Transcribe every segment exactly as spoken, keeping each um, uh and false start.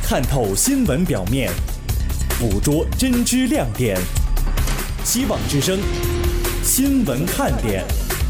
探透新闻表面，捕捉真知亮点。希望之声新闻看点。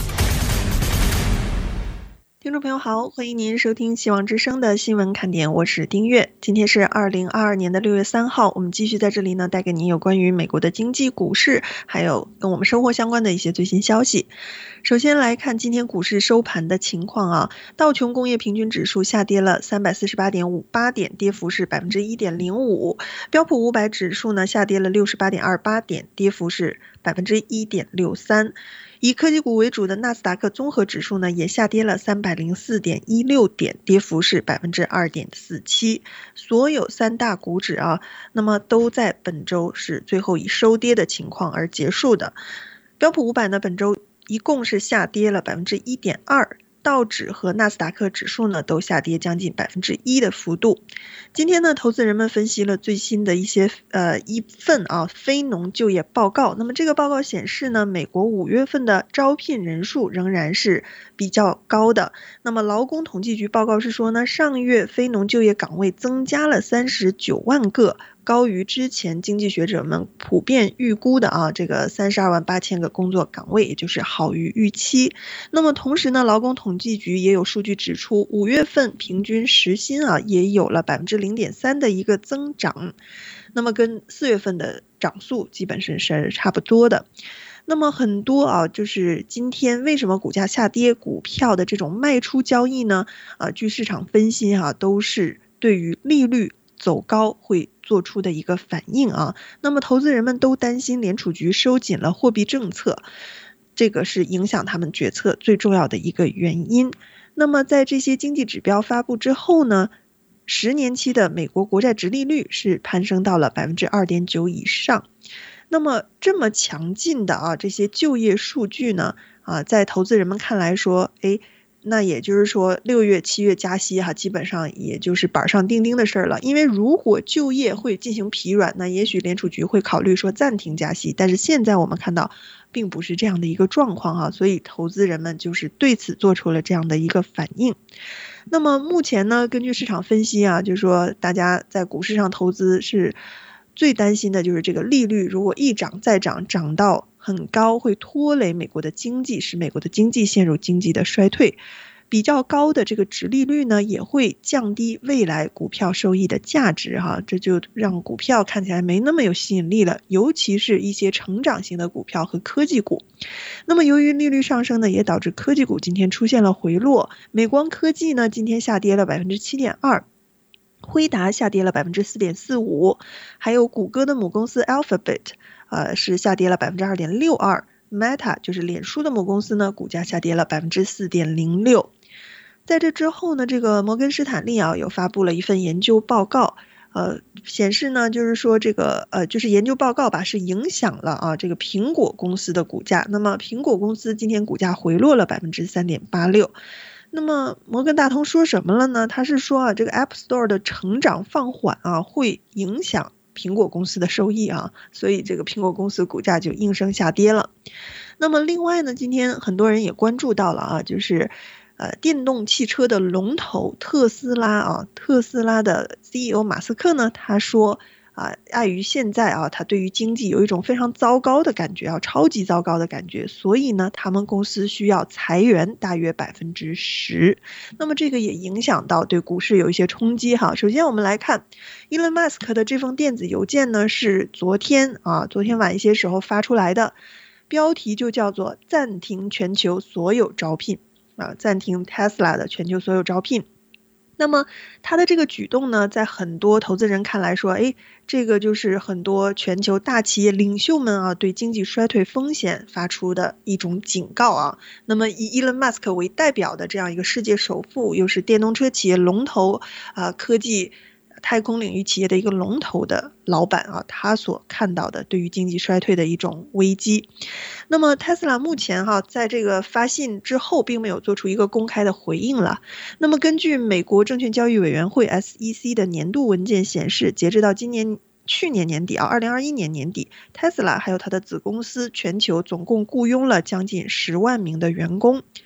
听众朋友好，欢迎您收听希望之声的新闻看点，我是丁月。今天是二零二二年的六月三号，我们继续在这里呢带给您有关于美国的经济股市，还有跟我们生活相关的一些最新消息。首先来看今天股市收盘的情况啊，道琼工业平均指数下跌了 三百四十八点五八 点，跌幅是 百分之一点零五。标普五百指数呢下跌了 六十八点二八 点，跌幅是 百分之一点六三。以科技股为主的纳斯达克综合指数呢也下跌了 三百零四点一六 点，跌幅是 百分之二点四七。所有三大股指啊，那么都在本周是最后以收跌的情况而结束的。标普五百呢本周一共是下跌了 百分之一点二。道指和纳斯达克指数呢都下跌将近 百分之一 的幅度。今天呢投资人们分析了最新的一些呃一份啊非农就业报告。那么这个报告显示呢，美国五月份的招聘人数仍然是比较高的。那么劳工统计局报告是说呢，上月非农就业岗位增加了三十九万个，高于之前经济学者们普遍预估的啊这个三十二万八千个工作岗位，也就是好于预期。那么同时呢，劳工统计局也有数据指出，五月份平均时薪啊也有了 百分之零点三 的一个增长，那么跟四月份的涨速基本上是差不多的。那么很多啊，就是今天为什么股价下跌，股票的这种卖出交易呢？啊，据市场分析啊，都是对于利率走高会做出的一个反应啊。那么投资人们都担心联储局收紧了货币政策，这个是影响他们决策最重要的一个原因。那么在这些经济指标发布之后呢，十年期的美国国债殖利率是攀升到了 百分之二点九 以上。那么这么强劲的啊这些就业数据呢，啊在投资人们看来说，诶那也就是说六月七月加息哈、啊，基本上也就是板上钉钉的事儿了。因为如果就业会进行疲软，那也许联储局会考虑说暂停加息，但是现在我们看到并不是这样的一个状况哈、啊，所以投资人们就是对此做出了这样的一个反应。那么目前呢，根据市场分析啊，就是说大家在股市上投资是最担心的就是这个利率如果一涨再涨，涨到很高，会拖累美国的经济，使美国的经济陷入经济的衰退。比较高的这个殖利率呢，也会降低未来股票收益的价值哈，这就让股票看起来没那么有吸引力了，尤其是一些成长型的股票和科技股。那么由于利率上升呢，也导致科技股今天出现了回落。美光科技呢，今天下跌了 百分之七点二。辉达下跌了 百分之四点四五， 还有谷歌的母公司 Alphabet 呃是下跌了 百分之二点六二， Meta 就是脸书的母公司呢，股价下跌了 百分之四点零六。在这之后呢，这个摩根士坦利啊有发布了一份研究报告，呃显示呢就是说这个呃就是研究报告吧是影响了啊这个苹果公司的股价。那么苹果公司今天股价回落了 百分之三点八六。那么摩根大通说什么了呢？他是说啊，这个 App Store 的成长放缓啊，会影响苹果公司的收益啊，所以这个苹果公司股价就应声下跌了。那么另外呢，今天很多人也关注到了啊，就是呃电动汽车的龙头特斯拉啊，特斯拉的 C E O 马斯克呢，他说啊，碍于现在啊，他对于经济有一种非常糟糕的感觉啊，超级糟糕的感觉，所以呢，他们公司需要裁员大约 百分之十。那么这个也影响到对股市有一些冲击哈。首先我们来看 Elon Musk 的这封电子邮件呢，是昨天啊，昨天晚一些时候发出来的，标题就叫做暂停全球所有招聘啊，暂停 Tesla 的全球所有招聘。那么他的这个举动呢，在很多投资人看来说，诶，这个就是很多全球大企业领袖们啊，对经济衰退风险发出的一种警告啊。那么以 Elon Musk 为代表的这样一个世界首富，又是电动车企业龙头啊，科技太空领域企业的一个龙头的老板啊，他所看到的对于经济衰退的一种危机。那么 Tesla 目前哈、啊、在这个发信之后并没有做出一个公开的回应了。那么根据美国证券交易委员会 S E C 的年度文件显示，截止到今年去年年底啊，二零二一年年底 Tesla 还有它的子公司全球总共雇佣了将近十万名的员工。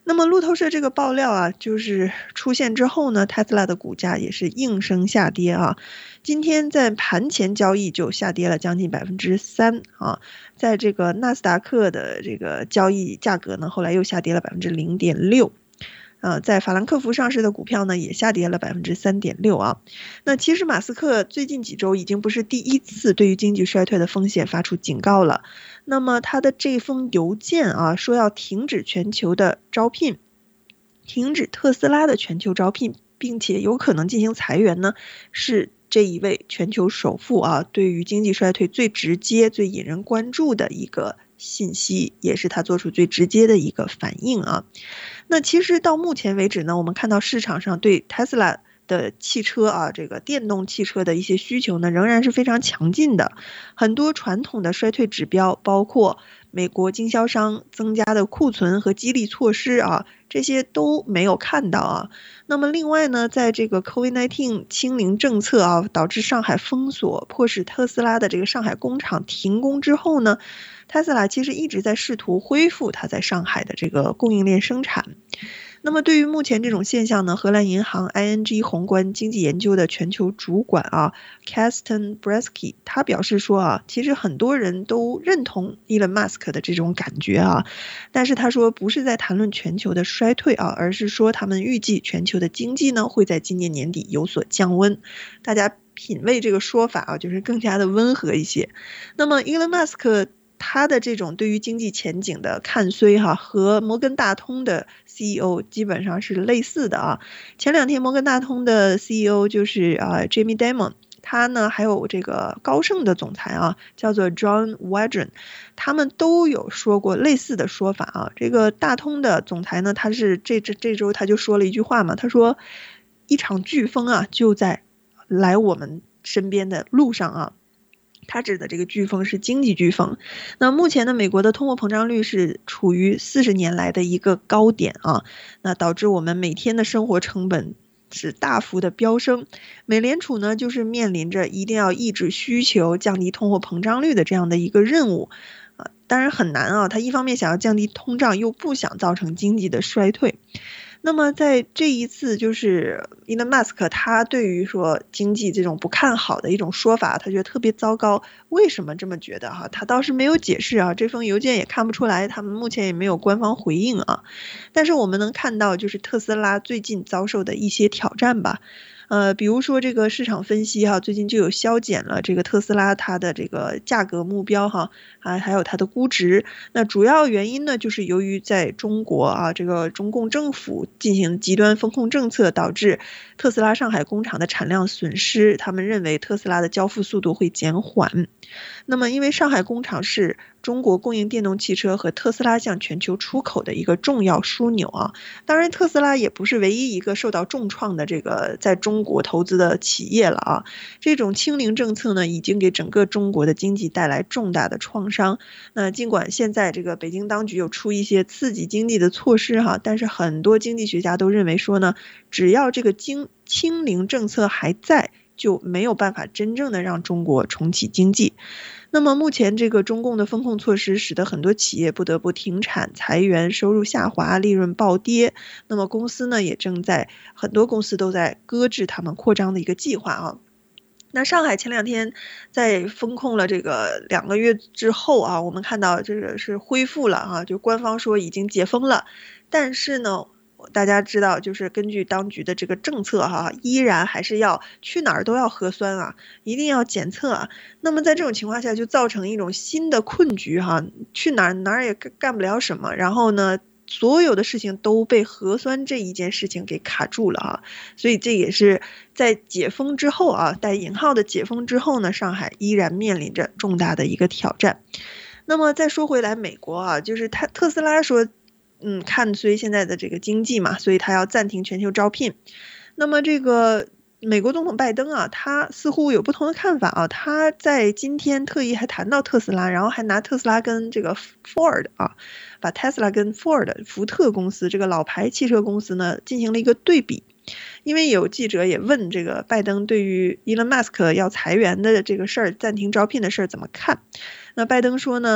那么路透社这个爆料啊，就是出现之后呢，特斯拉的股价也是应声下跌啊。今天在盘前交易就下跌了将近百分之三啊，在这个纳斯达克的这个交易价格呢，后来又下跌了百分之零点六。呃，在法兰克福上市的股票呢，也下跌了百分之三点六啊。那其实马斯克最近几周已经不是第一次对于经济衰退的风险发出警告了。那么他的这封邮件啊，说要停止全球的招聘，停止特斯拉的全球招聘，并且有可能进行裁员呢，是这一位全球首富啊，对于经济衰退最直接、最引人关注的一个信息，也是他做出最直接的一个反应啊。那其实到目前为止呢，我们看到市场上对 Tesla 的汽车啊，这个电动汽车的一些需求呢，仍然是非常强劲的。很多传统的衰退指标，包括美国经销商增加的库存和激励措施啊，这些都没有看到啊。那么另外呢，在这个 COVID 十九 清零政策啊，导致上海封锁，迫使特斯拉的这个上海工厂停工之后呢，特斯拉其实一直在试图恢复它在上海的这个供应链生产。那么对于目前这种现象呢，荷兰银行 I N G 宏观经济研究的全球主管啊 Karsten Bresky 他表示说啊，其实很多人都认同 Elon Musk 的这种感觉啊，但是他说不是在谈论全球的衰退啊，而是说他们预计全球的经济呢会在今年年底有所降温。大家品味这个说法啊，就是更加的温和一些。那么 Elon Musk他的这种对于经济前景的看衰哈，和摩根大通的 C E O 基本上是类似的啊。前两天摩根大通的 C E O 就是啊 Jamie Dimon， 他呢还有这个高盛的总裁啊，叫做 John Wadron， 他们都有说过类似的说法啊。这个大通的总裁呢，他是这这这周他就说了一句话嘛，他说一场飓风啊就在来我们身边的路上啊。他指的这个飓风是经济飓风。那目前呢，美国的通货膨胀率是处于四十年来的一个高点啊，那导致我们每天的生活成本是大幅的飙升。美联储呢，就是面临着一定要抑制需求、降低通货膨胀率的这样的一个任务啊，当然很难啊。他一方面想要降低通胀，又不想造成经济的衰退。那么在这一次就是 Elon Musk 他对于说经济这种不看好的一种说法，他觉得特别糟糕。为什么这么觉得哈？他倒是没有解释啊，这封邮件也看不出来，他们目前也没有官方回应啊。但是我们能看到就是特斯拉最近遭受的一些挑战吧。呃，比如说这个市场分析哈，最近就有削减了这个特斯拉它的这个价格目标哈，还还有它的估值。那主要原因呢，就是由于在中国啊，这个中共政府进行极端风控政策，导致特斯拉上海工厂的产量损失，他们认为特斯拉的交付速度会减缓。那么因为上海工厂是中国供应电动汽车和特斯拉向全球出口的一个重要枢纽啊，当然特斯拉也不是唯一一个受到重创的这个在中国投资的企业了啊。这种清零政策呢，已经给整个中国的经济带来重大的创伤。那尽管现在这个北京当局有出一些刺激经济的措施哈，但是很多经济学家都认为说呢，只要这个经清零政策还在，就没有办法真正的让中国重启经济。那么目前这个中共的风控措施使得很多企业不得不停产、裁员、收入下滑、利润暴跌。那么公司呢也正在很多公司都在搁置他们扩张的一个计划啊。那上海前两天在封控了这个两个月之后啊，我们看到这个是恢复了啊，就官方说已经解封了，但是呢大家知道，就是根据当局的这个政策哈，依然还是要去哪儿都要核酸啊，一定要检测啊。那么在这种情况下，就造成一种新的困局哈，去哪儿哪儿也干不了什么，然后呢，所有的事情都被核酸这一件事情给卡住了啊。所以这也是在解封之后啊，带引号的解封之后呢，上海依然面临着重大的一个挑战。那么再说回来，美国啊，就是他特斯拉说。嗯，看衰现在的这个经济嘛，所以他要暂停全球招聘。那么这个美国总统拜登啊，他似乎有不同的看法啊。他在今天特意还谈到特斯拉，然后还拿特斯拉跟这个 Ford 啊，把 Tesla 跟 Ford 福特公司这个老牌汽车公司呢进行了一个对比。因为有记者也问这个拜登对于 Elon Musk 要裁员的这个事儿、暂停招聘的事儿怎么看？那拜登说呢？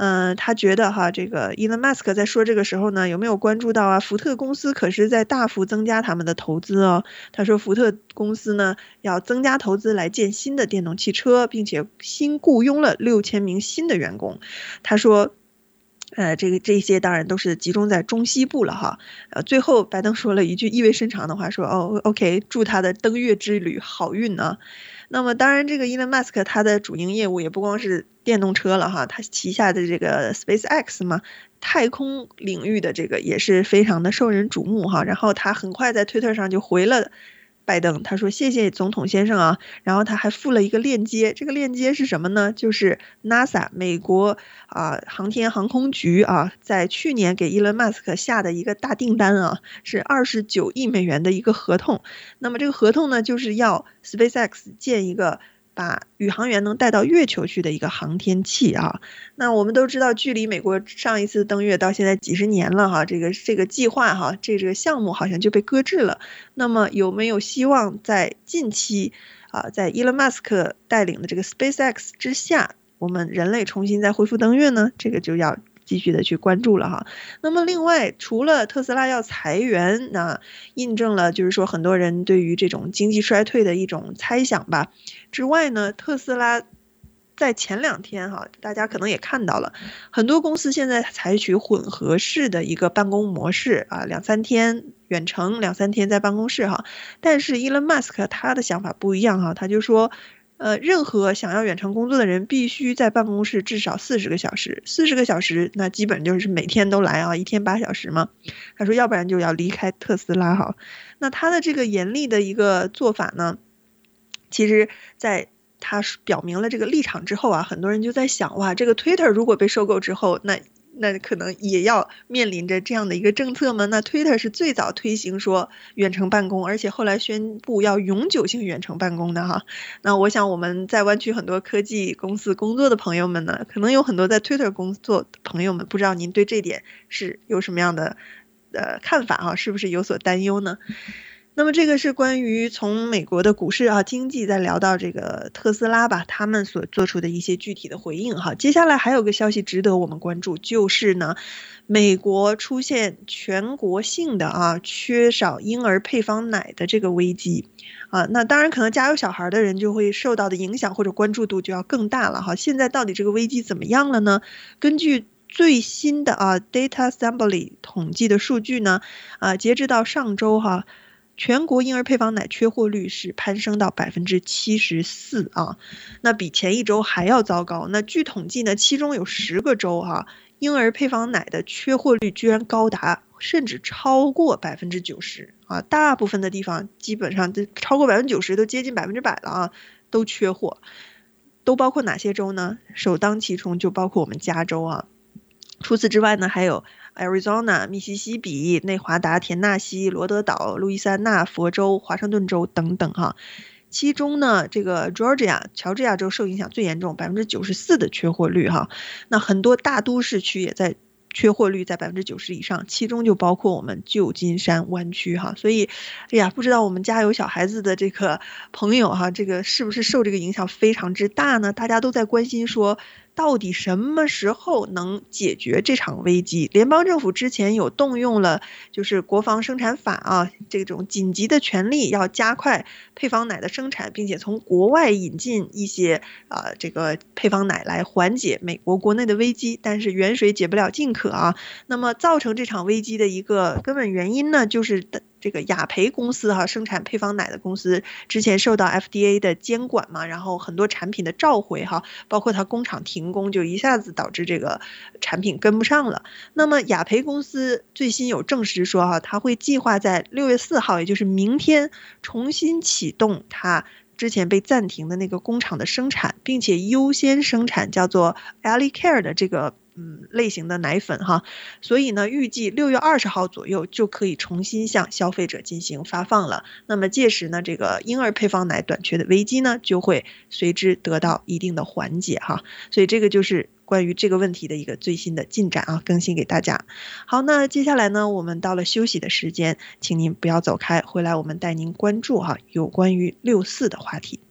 呃，他觉得哈，这个 Elon Musk 在说这个时候呢，有没有关注到啊？福特公司可是在大幅增加他们的投资哦。他说，福特公司呢要增加投资来建新的电动汽车，并且新雇佣了六千名新的员工。他说。呃，这个这些当然都是集中在中西部了哈。呃，最后拜登说了一句意味深长的话，说哦 ，OK， 祝他的登月之旅好运啊。那么当然，这个 Elon Musk 他的主营业务也不光是电动车了哈，他旗下的这个 SpaceX 嘛，太空领域的这个也是非常的受人瞩目哈。然后他很快在推特上就回了拜登，他说谢谢总统先生啊，然后他还附了一个链接，这个链接是什么呢？就是 NASA 美国啊航天航空局啊，在去年给 Elon Musk 下的一个大订单啊，是二十九亿美元的一个合同。那么这个合同呢，就是要 SpaceX 建一个把宇航员能带到月球去的一个航天器啊。那我们都知道，距离美国上一次登月到现在几十年了哈，这个这个计划哈，这个项目好像就被搁置了。那么有没有希望在近期啊，在 Elon Musk 带领的这个 SpaceX 之下，我们人类重新再恢复登月呢？这个就要继续的去关注了哈。那么另外，除了特斯拉要裁员，那印证了就是说很多人对于这种经济衰退的一种猜想吧。之外呢，特斯拉在前两天哈，大家可能也看到了，很多公司现在采取混合式的一个办公模式啊，两三天远程，两三天在办公室哈。但是 Elon Musk 他的想法不一样哈，他就说。呃，任何想要远程工作的人必须在办公室至少四十个小时，四十个小时，那基本就是每天都来啊，一天八小时嘛。他说，要不然就要离开特斯拉哈。那他的这个严厉的一个做法呢，其实在他表明了这个立场之后啊，很多人就在想，哇，这个 Twitter 如果被收购之后，那那可能也要面临着这样的一个政策吗？那 Twitter 是最早推行说远程办公，而且后来宣布要永久性远程办公的哈。那我想我们在湾区很多科技公司工作的朋友们呢，可能有很多在 Twitter 工作的朋友们，不知道您对这点是有什么样的呃看法哈？是不是有所担忧呢？那么这个是关于从美国的股市啊经济再聊到这个特斯拉吧，他们所做出的一些具体的回应哈。接下来还有个消息值得我们关注，就是呢，美国出现全国性的啊缺少婴儿配方奶的这个危机啊。那当然可能家有小孩的人就会受到的影响或者关注度就要更大了哈。现在到底这个危机怎么样了呢？根据最新的啊 Data Assembly 统计的数据呢，啊截止到上周哈。全国婴儿配方奶缺货率是攀升到百分之七十四啊，那比前一周还要糟糕。那据统计呢，其中有十个州哈、啊，婴儿配方奶的缺货率居然高达甚至超过百分之九十啊，大部分的地方基本上都超过百分之九十，都接近百分之百了啊，都缺货。都包括哪些州呢？首当其冲就包括我们加州啊。除此之外呢，还有 Arizona、密西西比、内华达、田纳西、罗德岛、路易斯安那、佛州、华盛顿州等等哈。其中呢，这个 Georgia 乔治亚州受影响最严重，百分之九十四的缺货率哈。那很多大都市区也在缺货率在百分之九十以上，其中就包括我们旧金山湾区哈。所以，哎呀，不知道我们家有小孩子的这个朋友哈，这个是不是受这个影响非常之大呢？大家都在关心说，到底什么时候能解决这场危机？联邦政府之前有动用了就是国防生产法啊，这种紧急的权利，要加快配方奶的生产，并且从国外引进一些啊、呃、这个配方奶来缓解美国国内的危机。但是远水解不了近渴啊。那么造成这场危机的一个根本原因呢，就是这个雅培公司哈、啊，生产配方奶的公司之前受到 F D A 的监管嘛，然后很多产品的召回哈、啊，包括它工厂停工，就一下子导致这个产品跟不上了。那么雅培公司最新有证实说哈、啊，它会计划在六月四号，也就是明天重新启动它之前被暂停的那个工厂的生产，并且优先生产叫做 Alicare 的这个嗯类型的奶粉哈。所以呢，预计六月二十号左右就可以重新向消费者进行发放了。那么届时呢，这个婴儿配方奶短缺的危机呢，就会随之得到一定的缓解哈。所以这个就是关于这个问题的一个最新的进展啊，更新给大家。好，那接下来呢，我们到了休息的时间，请您不要走开，回来我们带您关注哈有关于六四的话题。